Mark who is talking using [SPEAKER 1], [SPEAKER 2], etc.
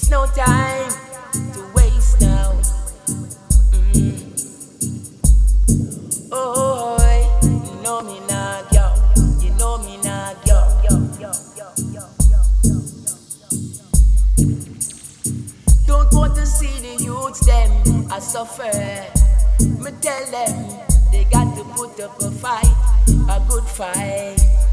[SPEAKER 1] no time to waste now. Oh, you know me now, yo. You know me now, yo. Don't want to see the youths them I suffer. Me tell them they got to put up a fight, a good fight.